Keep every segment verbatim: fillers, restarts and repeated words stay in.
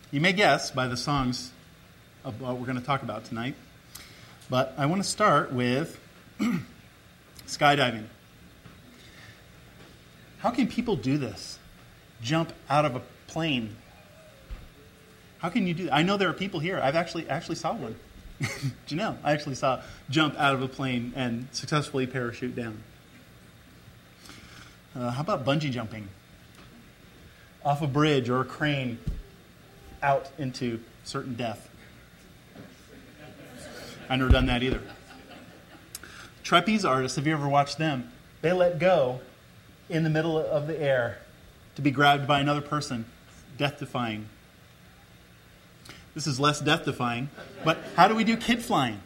You may guess by the songs of what we're going to talk about tonight, but I want to start with skydiving. How can people do this? Jump out of a plane. How can you do that? I know there are people here. I've actually actually saw one. Janelle, I actually saw jump out of a plane and successfully parachute down. Uh, how about bungee jumping? Off a bridge or a crane out into certain death. I've never done that either. Trapeze artists, have you ever watched them? They let go in the middle of the air to be grabbed by another person. Death-defying. This is less death-defying, but how do we do kid flying?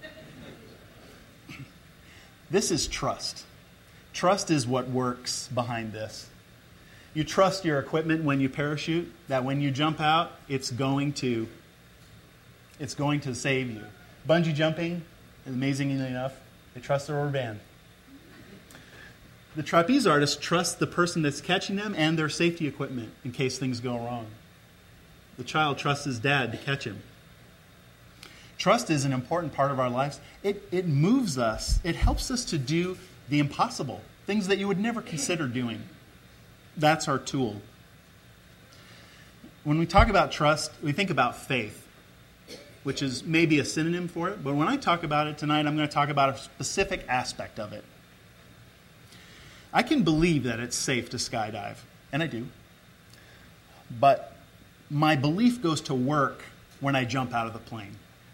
This is trust. Trust is what works behind this. You trust your equipment when you parachute, that when you jump out, it's going to, it's going to save you. Bungee jumping, amazingly enough, they trust their rubber band. The trapeze artists trust the person that's catching them and their safety equipment in case things go wrong. The child trusts his dad to catch him. Trust is an important part of our lives. It, it moves us. It helps us to do the impossible, things that you would never consider doing. That's our tool. When we talk about trust, we think about faith, which is maybe a synonym for it. But when I talk about it tonight, I'm going to talk about a specific aspect of it. I can believe that it's safe to skydive, and I do. But my belief goes to work when I jump out of the plane.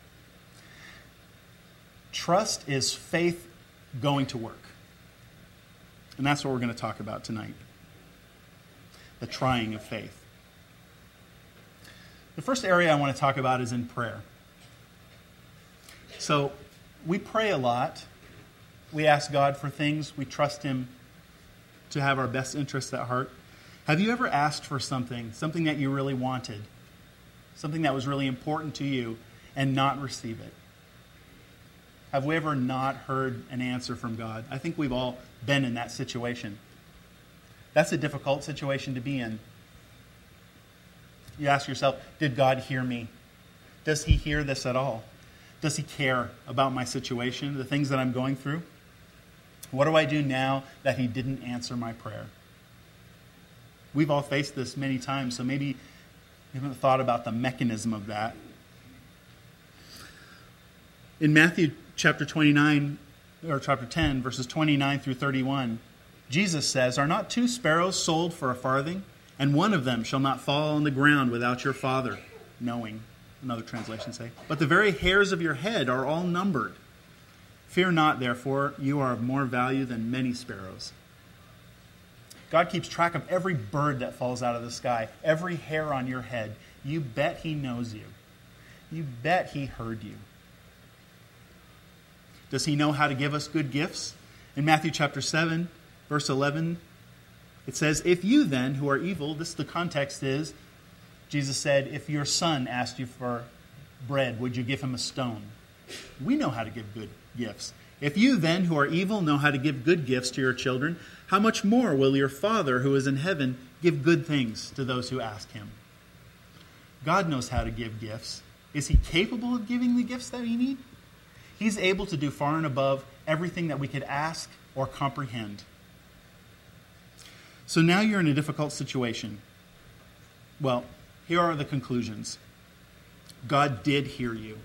Trust is faith going to work. And that's what we're going to talk about tonight. The trying of faith. The first area I want to talk about is in prayer. So we pray a lot. We ask God for things. We trust Him to have our best interests at heart. Have you ever asked for something, something that you really wanted, something that was really important to you, and not receive it? Have we ever not heard an answer from God? I think we've all been in that situation. That's a difficult situation to be in. You ask yourself, did God hear me? Does He hear this at all? Does He care about my situation, the things that I'm going through? What do I do now that He didn't answer my prayer? We've all faced this many times, so maybe you haven't thought about the mechanism of that. In Matthew chapter twenty-nine, or chapter ten, verses twenty-nine through thirty-one, Jesus says, "Are not two sparrows sold for a farthing? And one of them shall not fall on the ground without your Father knowing." Another translation say, "But the very hairs of your head are all numbered. Fear not, therefore, you are of more value than many sparrows." God keeps track of every bird that falls out of the sky, every hair on your head. You bet He knows you. You bet He heard you. Does He know how to give us good gifts? In Matthew chapter seven, verse eleven, it says, "If you then, who are evil," this the context is, Jesus said, "If your son asked you for bread, would you give him a stone?" We know how to give good gifts. "If you then, who are evil, know how to give good gifts to your children, how much more will your Father who is in heaven give good things to those who ask Him?" God knows how to give gifts. Is He capable of giving the gifts that we need? He's able to do far and above everything that we could ask or comprehend. So now you're in a difficult situation. Well, here are the conclusions. God did hear you.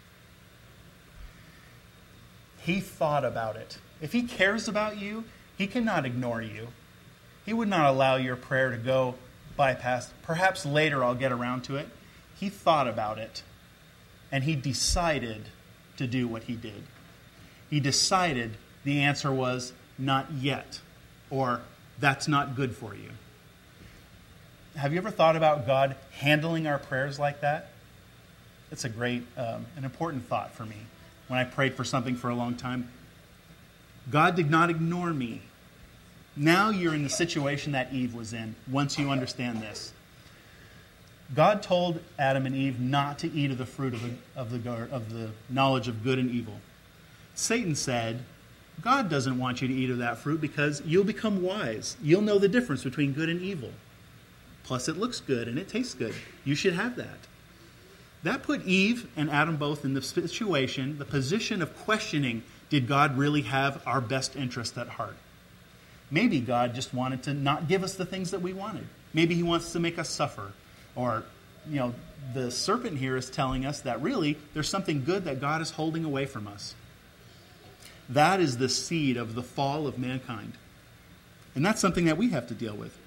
He thought about it. If He cares about you, He cannot ignore you. He would not allow your prayer to go bypass. Perhaps later I'll get around to it. He thought about it, and He decided to do what He did. He decided the answer was not yet, or that's not good for you. Have you ever thought about God handling our prayers like that? It's a great, um, an important thought for me. When I prayed for something for a long time, God did not ignore me. Now you're in the situation that Eve was in, once you understand this. God told Adam and Eve not to eat of the fruit of the, of the, of the knowledge of good and evil. Satan said, God doesn't want you to eat of that fruit because you'll become wise. You'll know the difference between good and evil. Plus, it looks good and it tastes good. You should have that. That put Eve and Adam both in the situation, the position of questioning, did God really have our best interest at heart? Maybe God just wanted to not give us the things that we wanted. Maybe he wants to make us suffer. Or, you know, the serpent here is telling us that really there's something good that God is holding away from us. That is the seed of the fall of mankind. And that's something that we have to deal with.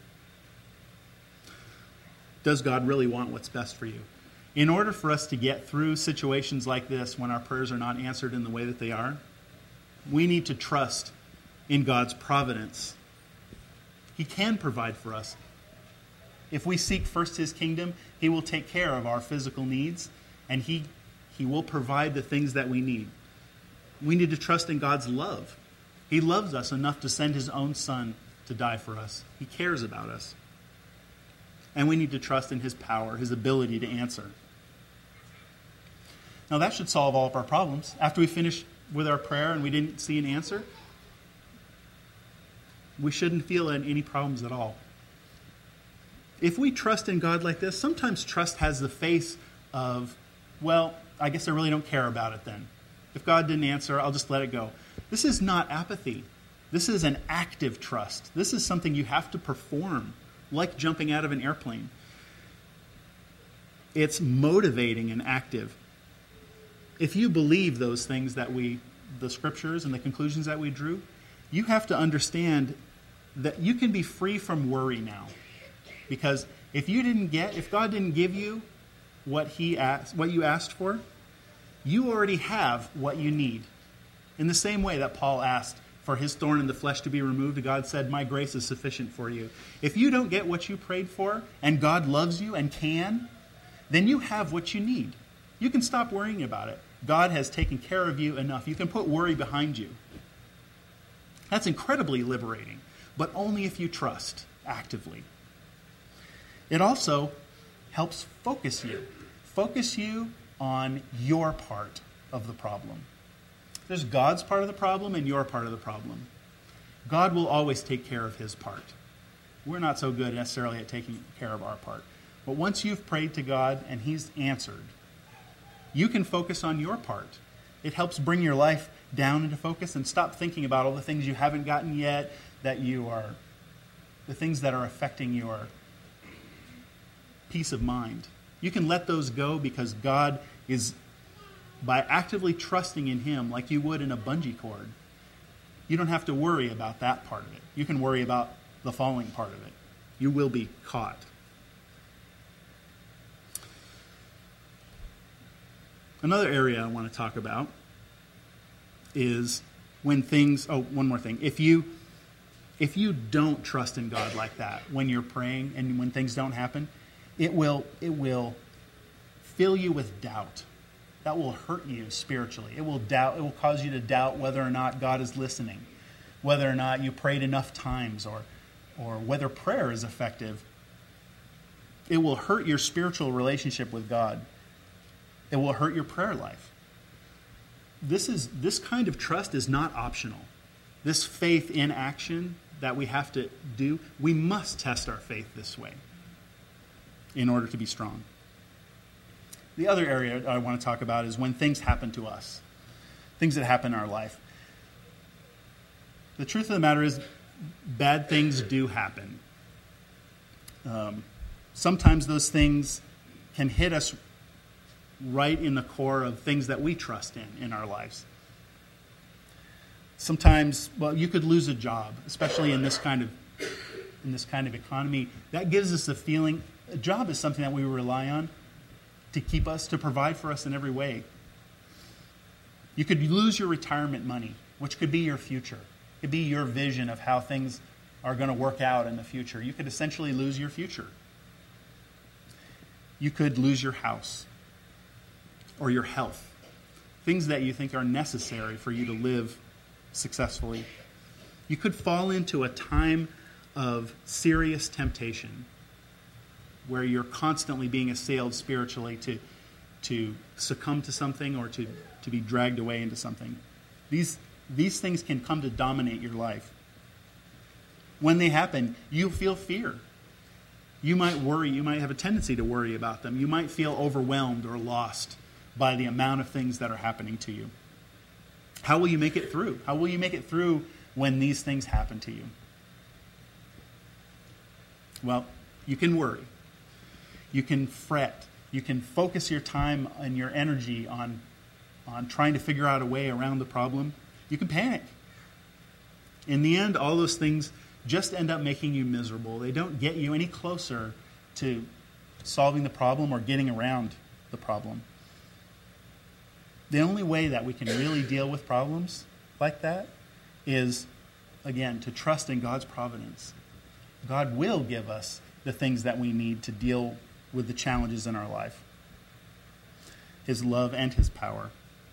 Does God really want what's best for you? In order for us to get through situations like this when our prayers are not answered in the way that they are, we need to trust in God's providence. He can provide for us. If we seek first his kingdom, he will take care of our physical needs, and he, he will provide the things that we need. We need to trust in God's love. He loves us enough to send his own son to die for us. He cares about us. And we need to trust in his power, his ability to answer. Now that should solve all of our problems. After we finish with our prayer and we didn't see an answer, we shouldn't feel any problems at all. If we trust in God like this, sometimes trust has the face of, well, I guess I really don't care about it then. If God didn't answer, I'll just let it go. This is not apathy. This is an active trust. This is something you have to perform, like jumping out of an airplane. It's motivating and active. If you believe those things that we, the scriptures and the conclusions that we drew, you have to understand that you can be free from worry now. Because if you didn't get, if God didn't give you what he asked, what you asked for, you already have what you need. In the same way that Paul asked for his thorn in the flesh to be removed, God said, my grace is sufficient for you. If you don't get what you prayed for, and God loves you and can, then you have what you need. You can stop worrying about it. God has taken care of you enough. You can put worry behind you. That's incredibly liberating, but only if you trust actively. It also helps focus you. Focus you on your part of the problem. There's God's part of the problem and your part of the problem. God will always take care of his part. We're not so good necessarily at taking care of our part. But once you've prayed to God and he's answered, you can focus on your part. It helps bring your life down into focus and stop thinking about all the things you haven't gotten yet, that you are, the things that are affecting your peace of mind. You can let those go because God is, by actively trusting in him like you would in a bungee cord, you don't have to worry about that part of it. You can worry about the falling part of it. You will be caught. Another area I want to talk about is when things, oh, one more thing. If you if you don't trust in God like that when you're praying and when things don't happen, it will it will fill you with doubt. That will hurt you spiritually. It will doubt. It will cause you to doubt whether or not God is listening, whether or not you prayed enough times, or or whether prayer is effective. It will hurt your spiritual relationship with God. It will hurt your prayer life. This is this kind of trust is not optional. This faith in action that we have to do, we must test our faith this way in order to be strong. The other area I want to talk about is when things happen to us, things that happen in our life. The truth of the matter is, bad things do happen. Um, sometimes those things can hit us right in the core of things that we trust in in our lives. Sometimes, well, you could lose a job, especially in this kind of in this kind of economy. That gives us the feeling a job is something that we rely on to keep us, to provide for us in every way. You could lose your retirement money, which could be your future. It could be your vision of how things are going to work out in the future. You could essentially lose your future. You could lose your house or your health, things that you think are necessary for you to live successfully. You could fall into a time of serious temptation where you're constantly being assailed spiritually to, to succumb to something or to, to be dragged away into something. These, these things can come to dominate your life. When they happen, you feel fear. You might worry, you might have a tendency to worry about them. You might feel overwhelmed or lost by the amount of things that are happening to you. How will you make it through? How will you make it through when these things happen to you? Well, you can worry. You can fret. You can focus your time and your energy on, on trying to figure out a way around the problem. You can panic. In the end, all those things just end up making you miserable. They don't get you any closer to solving the problem or getting around the problem. The only way that we can really deal with problems like that is, again, to trust in God's providence. God will give us the things that we need to deal with the challenges in our life. His love and His power.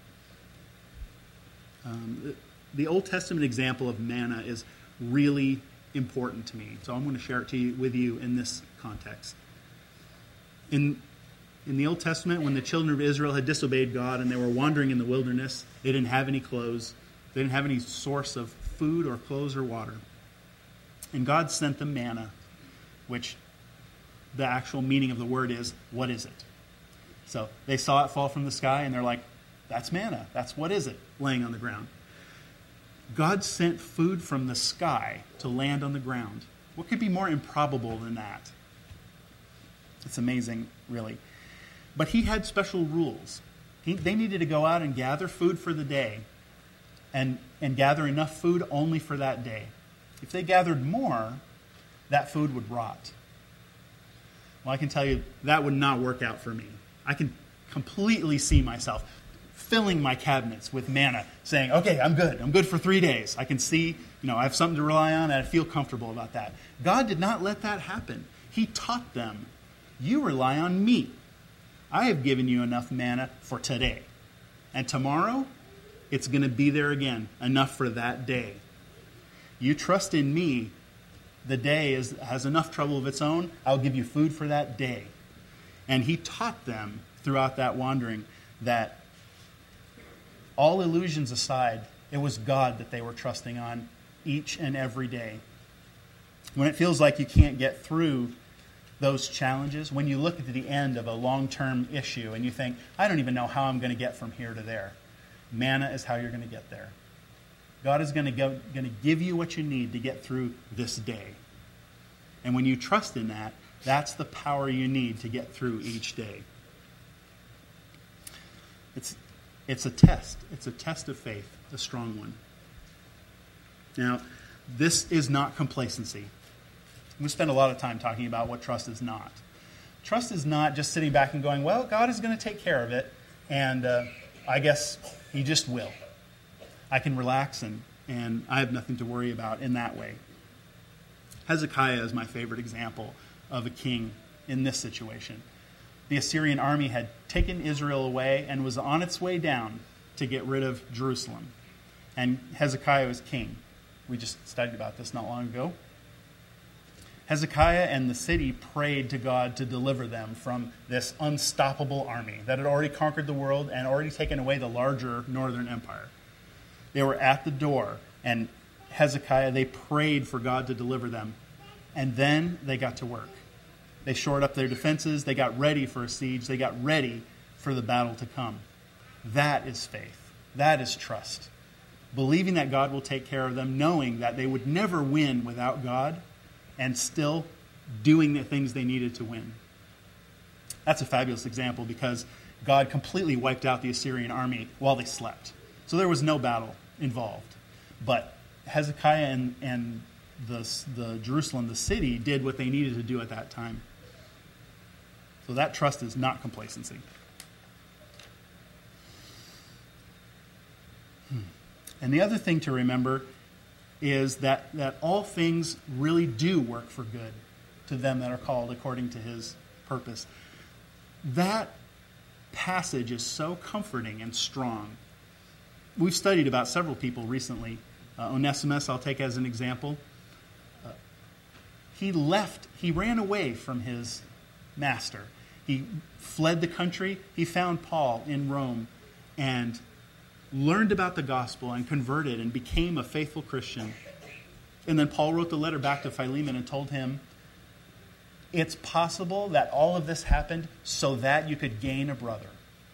Um, the Old Testament example of manna is really important to me, so I'm going to share it to you, with you in this context. In In the Old Testament, when the children of Israel had disobeyed God and they were wandering in the wilderness, they didn't have any clothes. They didn't have any source of food or clothes or water. And God sent them manna, which the actual meaning of the word is, what is it? So they saw it fall from the sky and they're like, that's manna. That's what is it laying on the ground. God sent food from the sky to land on the ground. What could be more improbable than that? It's amazing, really. But He had special rules. He, they needed to go out and gather food for the day and, and gather enough food only for that day. If they gathered more, that food would rot. Well, I can tell you that would not work out for me. I can completely see myself filling my cabinets with manna, saying, okay, I'm good. I'm good for three days. I can see, you know, I have something to rely on, and I feel comfortable about that. God did not let that happen. He taught them, you rely on me. I have given you enough manna for today. And tomorrow, it's going to be there again, enough for that day. You trust in me, the day is, has enough trouble of its own. I'll give you food for that day. And He taught them throughout that wandering that all illusions aside, it was God that they were trusting on each and every day. When it feels like you can't get through those challenges, when you look at the end of a long-term issue and you think, I don't even know how I'm going to get from here to there, manna is how you're going to get there. God is going to, go, going to give you what you need to get through this day. And when you trust in that, that's the power you need to get through each day. It's, it's a test. It's a test of faith, a strong one. Now, this is not complacency. We spend a lot of time talking about what trust is not. Trust is not just sitting back and going, well, God is going to take care of it, and uh, I guess He just will. I can relax, and, and I have nothing to worry about in that way. Hezekiah is my favorite example of a king in this situation. The Assyrian army had taken Israel away and was on its way down to get rid of Jerusalem. And Hezekiah was king. We just studied about this not long ago. Hezekiah and the city prayed to God to deliver them from this unstoppable army that had already conquered the world and already taken away the larger northern empire. They were at the door, and Hezekiah, they prayed for God to deliver them. And then they got to work. They shored up their defenses. They got ready for a siege. They got ready for the battle to come. That is faith. That is trust. Believing that God will take care of them, knowing that they would never win without God, and still doing the things they needed to win. That's a fabulous example because God completely wiped out the Assyrian army while they slept. So there was no battle involved. But Hezekiah and, and the, the Jerusalem, the city, did what they needed to do at that time. So that trust is not complacency. Hmm. And the other thing to remember is that, that all things really do work for good to them that are called according to His purpose. That passage is so comforting and strong. We've studied about several people recently. Uh, Onesimus, I'll take as an example. Uh, he left, he ran away from his master. He fled the country. He found Paul in Rome and learned about the gospel and converted and became a faithful Christian. And then Paul wrote the letter back to Philemon and told him, it's possible that all of this happened so that you could gain a brother.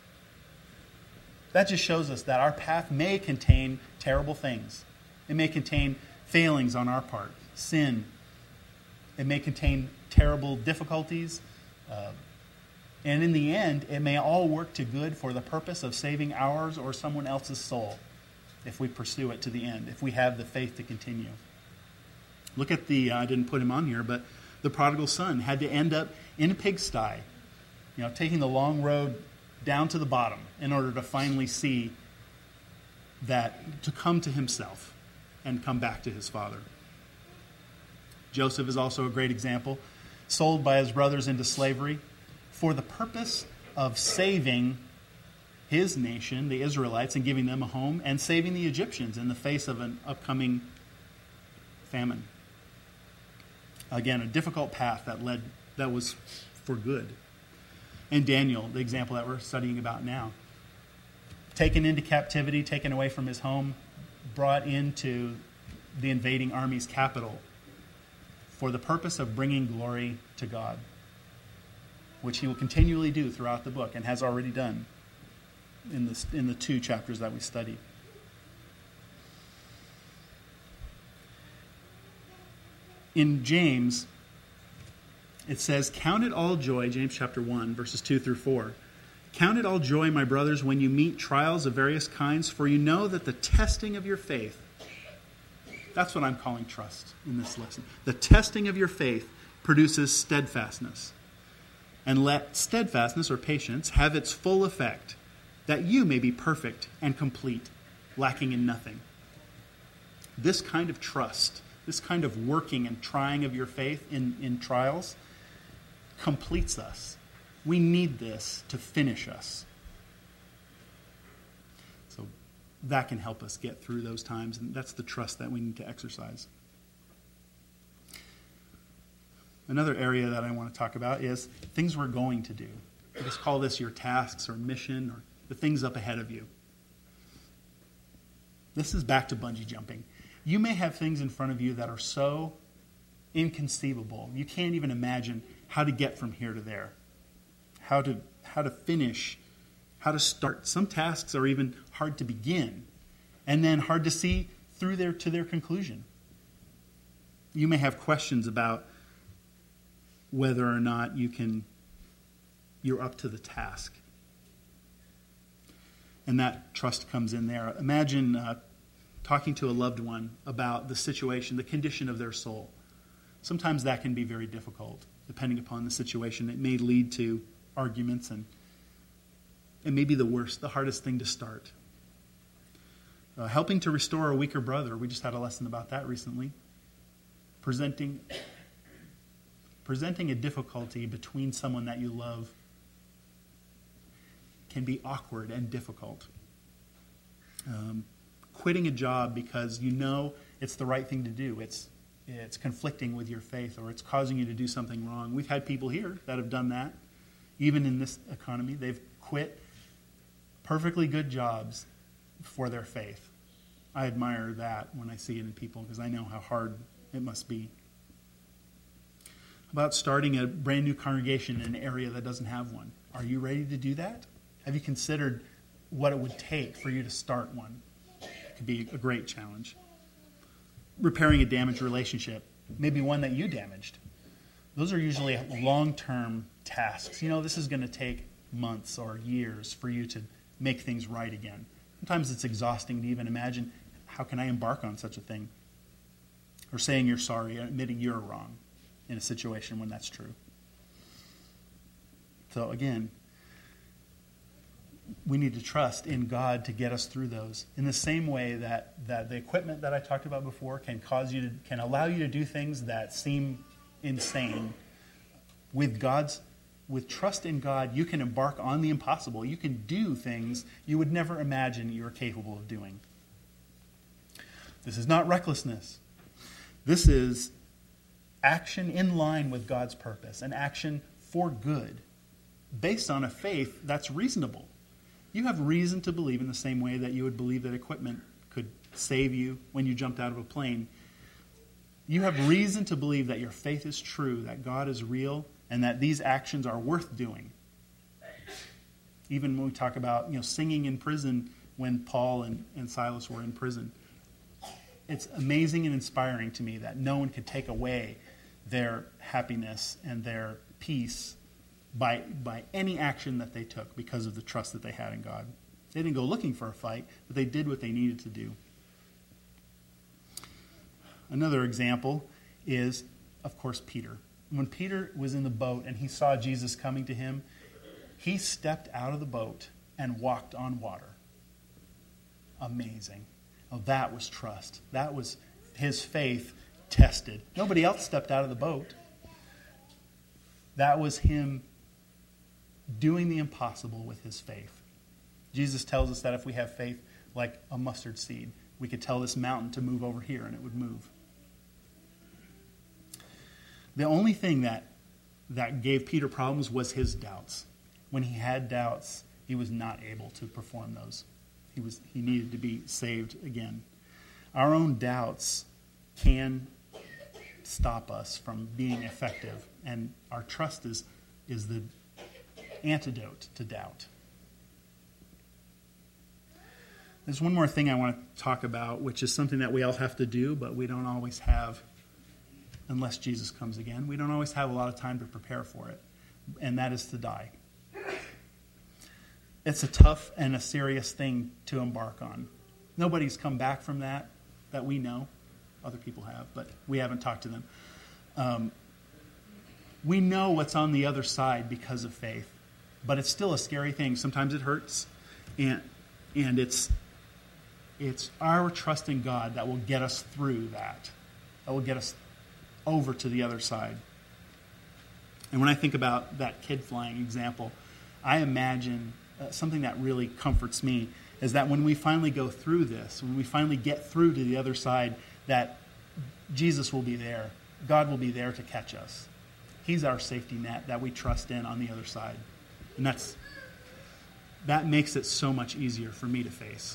That just shows us that our path may contain terrible things. It may contain failings on our part, sin. It may contain terrible difficulties. Uh, and in the end, it may all work to good for the purpose of saving ours or someone else's soul if we pursue it to the end, if we have the faith to continue. Look at the, uh, I didn't put him on here, but the prodigal son had to end up in a pigsty, you know, taking the long road down to the bottom in order to finally see that, to come to himself and come back to his father. Joseph is also a great example, sold by his brothers into slavery for the purpose of saving his nation, the Israelites, and giving them a home, and saving the Egyptians in the face of an upcoming famine. Again, a difficult path that led, that was for good. And Daniel, the example that we're studying about now, taken into captivity, taken away from his home, brought into the invading army's capital for the purpose of bringing glory to God, which he will continually do throughout the book and has already done in the, in the two chapters that we studied. In James, it says, "Count it all joy," James chapter one, verses two through four. "Count it all joy, my brothers, when you meet trials of various kinds, for you know that the testing of your faith," that's what I'm calling trust in this lesson. "The testing of your faith produces steadfastness. And let steadfastness or patience have its full effect, that you may be perfect and complete, lacking in nothing." This kind of trust, this kind of working and trying of your faith in, in trials completes us. We need this to finish us. So that can help us get through those times, and that's the trust that we need to exercise. Another area that I want to talk about is things we're going to do. I just call this your tasks or mission or the things up ahead of you. This is back to bungee jumping. You may have things in front of you that are so inconceivable. You can't even imagine how to get from here to there, how to how to finish, how to start. Some tasks are even hard to begin, and then hard to see through their to their conclusion. You may have questions about whether or not you can you're up to the task. And that trust comes in there. Imagine uh, talking to a loved one about the situation, the condition of their soul. Sometimes that can be very difficult, depending upon the situation. It may lead to arguments, and it may be the worst, the hardest thing to start. Uh, helping to restore a weaker brother. We just had a lesson about that recently. Presenting, presenting a difficulty between someone that you love can be awkward and difficult. Um, quitting a job because you know it's the right thing to do. It's it's conflicting with your faith, or it's causing you to do something wrong. We've had people here that have done that. Even in this economy, they've quit perfectly good jobs for their faith. I admire that when I see it in people because I know how hard it must be. About starting a brand new congregation in an area that doesn't have one. Are you ready to do that? Have you considered what it would take for you to start one? It could be a great challenge. Repairing a damaged relationship, maybe one that you damaged. Those are usually long-term tasks. You know, this is going to take months or years for you to make things right again. Sometimes it's exhausting to even imagine, how can I embark on such a thing? Or saying you're sorry, admitting you're wrong in a situation when that's true. So again, we need to trust in God to get us through those. In the same way that, that the equipment that I talked about before can cause you to, can allow you to do things that seem insane. With God's, with trust in God, you can embark on the impossible. You can do things you would never imagine you were capable of doing. This is not recklessness. This is action in line with God's purpose, an action for good, based on a faith that's reasonable. You have reason to believe in the same way that you would believe that equipment could save you when you jumped out of a plane. You have reason to believe that your faith is true, that God is real, and that these actions are worth doing. Even when we talk about, you know, singing in prison when Paul and, and Silas were in prison. It's amazing and inspiring to me that no one could take away their happiness and their peace by, by any action that they took because of the trust that they had in God. They didn't go looking for a fight, but they did what they needed to do. Another example is, of course, Peter. When Peter was in the boat and he saw Jesus coming to him, he stepped out of the boat and walked on water. Amazing. Oh, that was trust. That was his faith tested. Nobody else stepped out of the boat. That was him doing the impossible with his faith. Jesus tells us that if we have faith like a mustard seed, we could tell this mountain to move over here and it would move. The only thing that, that gave Peter problems was his doubts. When he had doubts, he was not able to perform those. He was he needed to be saved again. Our own doubts can stop us from being effective, and our trust is, is the antidote to doubt. There's one more thing I want to talk about, which is something that we all have to do, but we don't always have unless Jesus comes again. We don't always have a lot of time to prepare for it, and that is to die. It's a tough and a serious thing to embark on. Nobody's come back from that, that we know. Other people have, but we haven't talked to them. Um, we know what's on the other side because of faith, but it's still a scary thing. Sometimes it hurts, and and it's it's our trust in God that will get us through that. That will get us over to the other side. And when I think about that kid flying example, I imagine uh, something that really comforts me is that when we finally go through this, when we finally get through to the other side, that Jesus will be there. God will be there to catch us. He's our safety net that we trust in on the other side. And that's that makes it so much easier for me to face.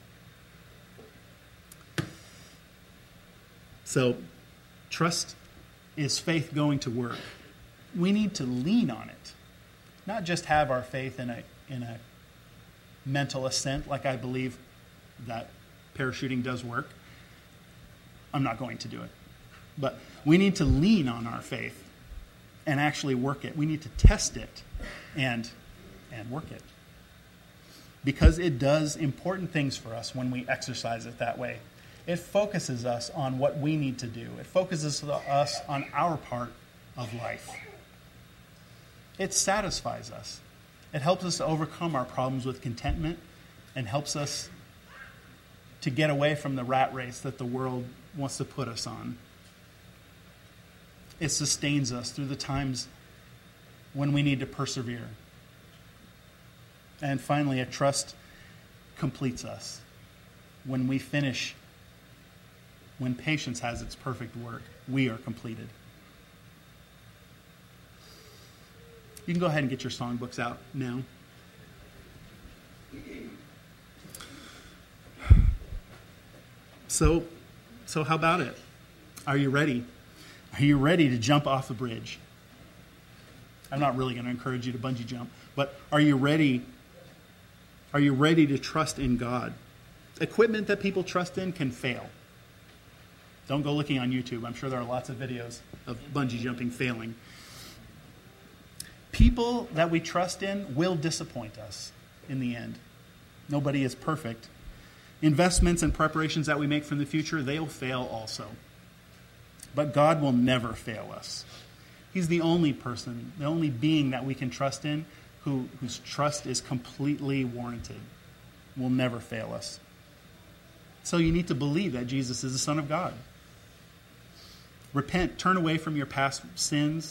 So, trust is faith going to work. We need to lean on it. Not just have our faith in a in a mental assent, like I believe that parachuting does work. I'm not going to do it. But we need to lean on our faith and actually work it. We need to test it and and work it. Because it does important things for us when we exercise it that way. It focuses us on what we need to do. It focuses us on our part of life. It satisfies us. It helps us to overcome our problems with contentment and helps us to get away from the rat race that the world wants to put us on. It sustains us through the times when we need to persevere. And finally, a trust completes us. When we finish, when patience has its perfect work, we are completed. You can go ahead and get your songbooks out now. So, so how about it? Are you ready? Are you ready to jump off the bridge? I'm not really going to encourage you to bungee jump, but are you ready? Are you ready to trust in God? Equipment that people trust in can fail. Don't go looking on YouTube. I'm sure there are lots of videos of bungee jumping failing. People that we trust in will disappoint us in the end. Nobody is perfect. Investments and preparations that we make for the future, they'll fail also. But God will never fail us. He's the only person, the only being that we can trust in who, whose trust is completely warranted. Will never fail us. So you need to believe that Jesus is the Son of God. Repent, turn away from your past sins,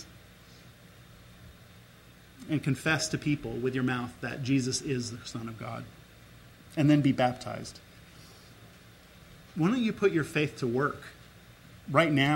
and confess to people with your mouth that Jesus is the Son of God. And then be baptized. Why don't you put your faith to work right now?